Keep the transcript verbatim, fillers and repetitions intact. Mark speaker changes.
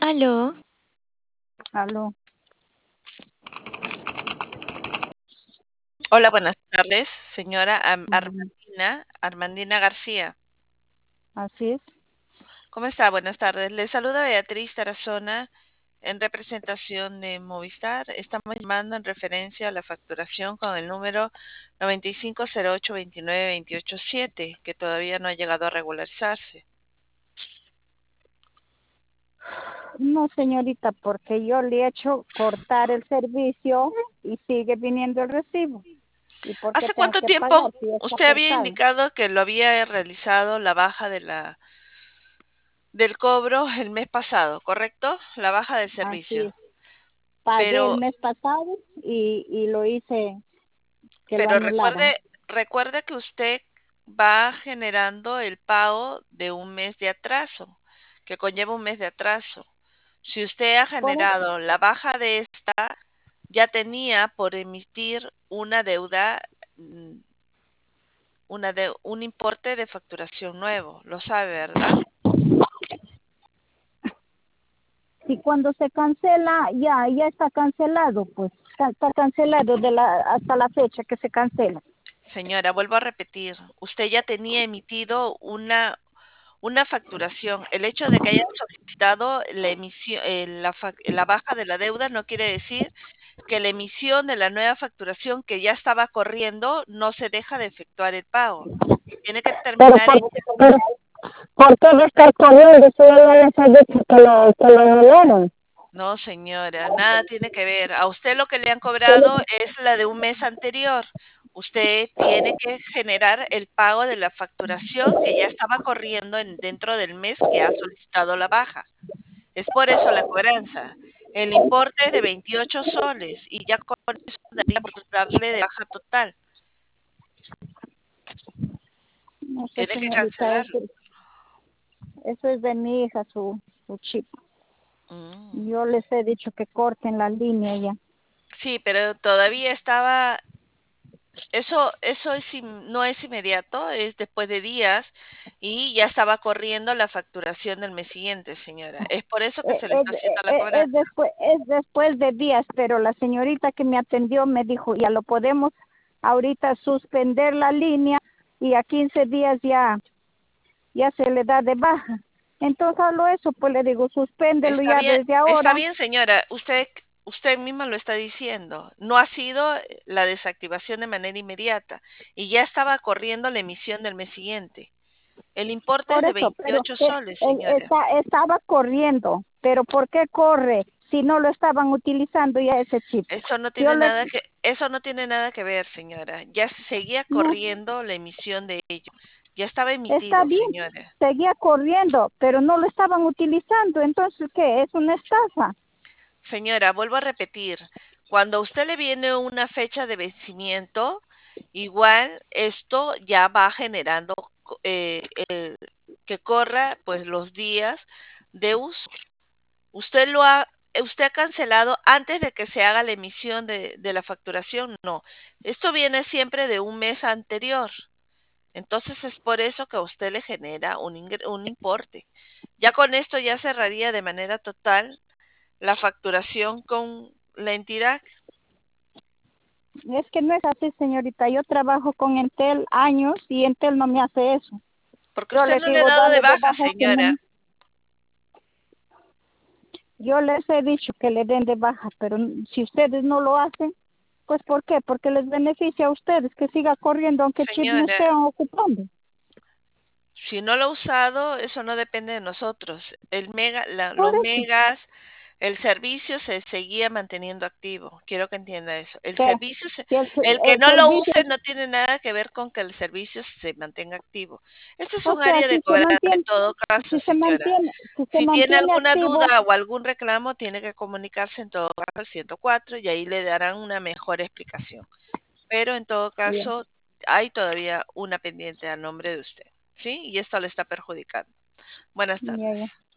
Speaker 1: Aló,
Speaker 2: Aló.
Speaker 3: Hola, buenas tardes, señora Am-
Speaker 2: Mm,
Speaker 3: Armandina, Armandina García.
Speaker 2: Así es.
Speaker 3: ¿Cómo está? Buenas tardes. Le saluda Beatriz Tarazona en representación de Movistar. Estamos llamando en referencia a la facturación con el número nueve cinco cero ocho dos nueve dos ocho siete, que todavía no ha llegado a regularizarse.
Speaker 2: No, señorita, porque yo le he hecho cortar el servicio y sigue viniendo el recibo. ¿Y por qué
Speaker 3: ¿Hace
Speaker 2: tengo
Speaker 3: cuánto
Speaker 2: que pagar
Speaker 3: tiempo
Speaker 2: si ya está
Speaker 3: usted había
Speaker 2: cortado?
Speaker 3: indicado que lo había realizado la baja de la del cobro el mes pasado, correcto? La baja del
Speaker 2: Así
Speaker 3: servicio.
Speaker 2: es. Pagué el
Speaker 3: Pero
Speaker 2: mes pasado y, y lo hice que lo
Speaker 3: Pero
Speaker 2: anularan.
Speaker 3: recuerde, recuerde que usted va generando el pago de un mes de atraso, que conlleva un mes de atraso. Si usted ha
Speaker 2: Por eso,
Speaker 3: generado la baja de esta, ya tenía por emitir una deuda, mm, una de, un importe de facturación nuevo, lo sabe, ¿verdad?
Speaker 2: si cuando se cancela, ya, ya está cancelado, pues ca- está cancelado de la, hasta la fecha que se cancela.
Speaker 3: Señora, vuelvo a repetir, usted ya tenía emitido una una facturación. El hecho de que haya solicitado la emisión, eh, la, fac- la baja de la deuda no quiere decir que la emisión de la nueva facturación que ya estaba corriendo no se deja de efectuar el pago. Tiene que
Speaker 2: Pero
Speaker 3: terminar
Speaker 2: por,
Speaker 3: ella.
Speaker 2: pero, ¿por qué me está corriendo si ya no les he dicho que lo, que lo anularon?
Speaker 3: No, señora, nada tiene que ver. A usted lo que le han cobrado es la de un mes anterior. Usted tiene que generar el pago de la facturación que ya estaba corriendo en, dentro del mes que ha solicitado la baja. Es por eso la cobranza. El importe es de veintiocho soles y ya con eso daría por darle de baja total.
Speaker 2: No sé,
Speaker 3: Tiene que
Speaker 2: señorita,
Speaker 3: cancelarlo.
Speaker 2: eso, eso es de mi hija, su, su chip.
Speaker 3: Mm.
Speaker 2: Yo les he dicho que corten la línea ya.
Speaker 3: Sí, pero todavía estaba, eso, eso es, in- no es inmediato, es después de días y ya estaba corriendo la facturación del mes siguiente, señora. Es por eso que
Speaker 2: Eh,
Speaker 3: se le
Speaker 2: Es,
Speaker 3: está haciendo la
Speaker 2: eh, es,
Speaker 3: cobranza.
Speaker 2: después, es después de días, pero la señorita que me atendió me dijo, ya lo podemos ahorita suspender la línea y a quince días ya, ya se le da de baja. Entonces hablo eso, pues le digo, suspéndelo
Speaker 3: Está
Speaker 2: ya
Speaker 3: bien,
Speaker 2: desde
Speaker 3: está
Speaker 2: ahora.
Speaker 3: bien, señora. Usted, usted misma lo está diciendo. No ha sido eh, la desactivación de manera inmediata y ya estaba corriendo la emisión del mes siguiente. El importe es
Speaker 2: Por
Speaker 3: de
Speaker 2: eso, pero
Speaker 3: veintiocho
Speaker 2: eh,
Speaker 3: soles,
Speaker 2: eh,
Speaker 3: señora.
Speaker 2: está, estaba corriendo, pero ¿por qué corre si no lo estaban utilizando ya ese chip?
Speaker 3: Eso no
Speaker 2: Yo
Speaker 3: tiene
Speaker 2: les,
Speaker 3: nada que, eso no tiene nada que ver, señora. Ya seguía
Speaker 2: no,
Speaker 3: corriendo la emisión de ello. Ya estaba
Speaker 2: está
Speaker 3: emitido,
Speaker 2: bien,
Speaker 3: señora.
Speaker 2: seguía corriendo, pero no lo estaban utilizando, entonces ¿qué? Es una estafa.
Speaker 3: Señora, vuelvo a repetir, cuando a usted le viene una fecha de vencimiento, igual esto ya va generando co- eh, el- que corra pues los días de uso. Usted lo ha, usted ha cancelado antes de que se haga la emisión de, de la facturación, no. Esto viene siempre de un mes anterior. Entonces es por eso que a usted le genera un, ingre- un importe. Ya con esto ya cerraría de manera total la facturación con la entidad,
Speaker 2: Es que no es así, señorita. Yo trabajo con Entel años y Entel no me hace eso.
Speaker 3: porque
Speaker 2: Yo
Speaker 3: usted
Speaker 2: les
Speaker 3: no le ha
Speaker 2: digo,
Speaker 3: dado de
Speaker 2: dale de
Speaker 3: baja,
Speaker 2: baja si no.
Speaker 3: señora.
Speaker 2: Yo les he dicho que le den de baja, pero si ustedes no lo hacen, pues ¿por qué? Porque les beneficia a ustedes que siga corriendo aunque chip no
Speaker 3: Señora,
Speaker 2: estén ocupando.
Speaker 3: si no lo ha usado, eso no depende de nosotros. El mega, la-
Speaker 2: Por
Speaker 3: los
Speaker 2: eso,
Speaker 3: megas, el servicio se seguía manteniendo activo. Quiero que entienda eso. El
Speaker 2: que
Speaker 3: servicio, se-
Speaker 2: si el,
Speaker 3: el que
Speaker 2: el
Speaker 3: no lo
Speaker 2: servicio,
Speaker 3: use no tiene nada que ver con que el servicio se mantenga activo. Este es
Speaker 2: o
Speaker 3: un
Speaker 2: sea,
Speaker 3: área de
Speaker 2: si se
Speaker 3: cobranza en
Speaker 2: mantiene,
Speaker 3: todo caso,
Speaker 2: si se
Speaker 3: señora.
Speaker 2: mantiene, si se
Speaker 3: Si tiene
Speaker 2: mantiene
Speaker 3: alguna
Speaker 2: activo,
Speaker 3: duda o algún reclamo, tiene que comunicarse en todo caso al ciento cuatro y ahí le darán una mejor explicación. Pero en todo
Speaker 2: ya,
Speaker 3: caso, hay todavía una pendiente a nombre de usted, ¿sí? Y esto le está perjudicando. Buenas
Speaker 2: ya,
Speaker 3: tardes.
Speaker 2: ya.